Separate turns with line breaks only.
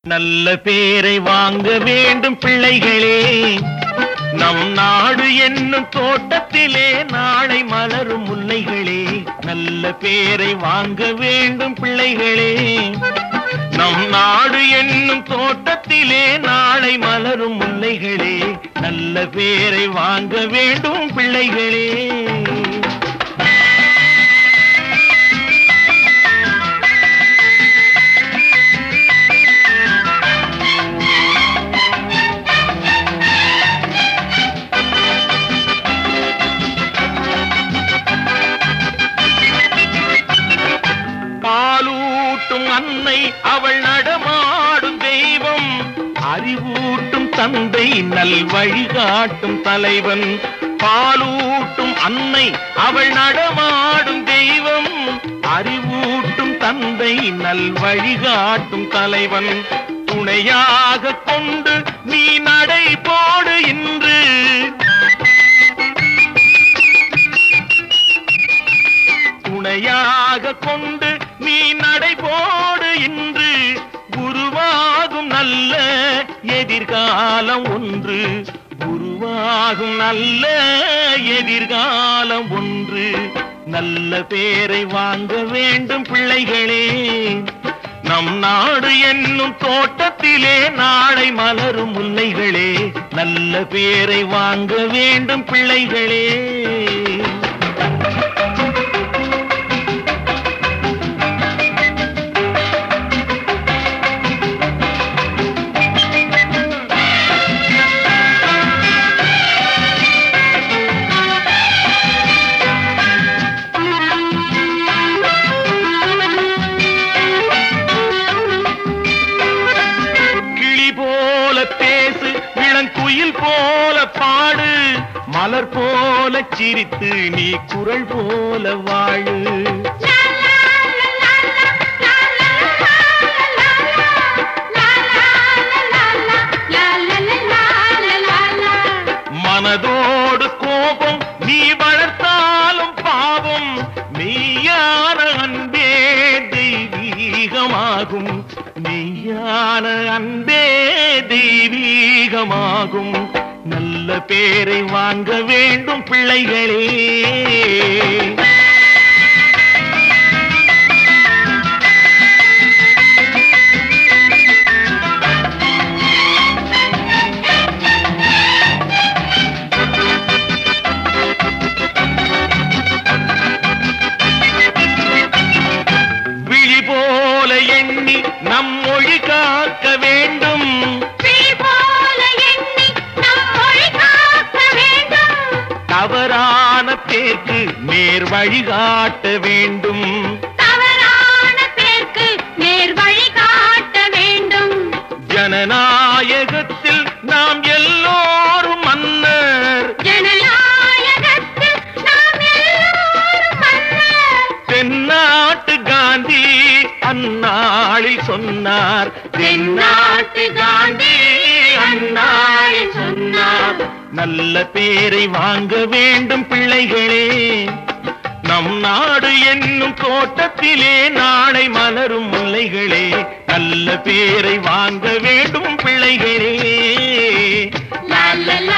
நல்ல பேரை வாங்க வேண்டும் பிள்ளைகளே, நம் நாடு என்னும் தோட்டத்திலே நாளை மலரும் முல்லைகளே. நல்ல பேரை வாங்க வேண்டும் பிள்ளைகளே, நம் நாடு என்னும் தோட்டத்திலே நாளை மலரும் முல்லைகளே. நல்ல பேரை வாங்க வேண்டும் பிள்ளைகளே. பாலூட்டும் அன்னை அவள் நடமாடும் தெய்வம், அறிவூட்டும் தந்தை நல் வழிகாட்டும் தலைவன். பாலூட்டும் அன்னை அவள் நடமாடும் தெய்வம், அறிவூட்டும் தந்தை நல் வழிகாட்டும் தலைவன். துணையாக கொண்டு நீ நடை போடு இன்று, துணையாக கொண்டு நீ நடைபோடு இன்று. உருவாகும் நல்ல எதிர்காலம் ஒன்று, உருவாகும் நல்ல எதிர்காலம் ஒன்று. நல்ல பேரை வாங்க வேண்டும் பிள்ளைகளே, நம் நாடு என்னும் தோட்டத்திலே நாளை மலரும் முல்லைகளே. நல்ல பேரை வாங்க வேண்டும் பிள்ளைகளே. பேசு இளங்குயில் போல பாடு, மலர் போல சிரித்து நீ குரல் போல வாழு. மனதோடு கோபம் நீ வளர்த்தாலும் பாவம், மெய்யான அன்பே தெய்வீகமாகும், மெய்யான அன்பே தெய்வீகமாகும். நல்ல பேரை வாங்க வேண்டும் பிள்ளைகளே. விழி போல எண்ணி நம் மொழி காக்க வேண்டும், தவறான பேருக்கு நேர் வழிகாட்ட வேண்டும்,
தவறான பேருக்கு நேர் வழிகாட்ட வேண்டும்.
ஜனநாயகத்தில் நாம் எல்லோரும் மன்னர்,
ஜனநாயகத்தில் நாம் எல்லோரும் மன்னர்.
தென்னாட்டு காந்தி அந்நாளில் சொன்னார்,
தென்னாட்டு காந்தி அந்நாளில் சொன்னார்.
நல்ல பேரை வாங்க வேண்டும் பிள்ளைகளே, நம் நாடு என்னும் தோட்டத்திலே நாளை மலரும் முல்லைகளே. நல்ல பேரை வாங்க வேண்டும் பிள்ளைகளே.
லா லா லா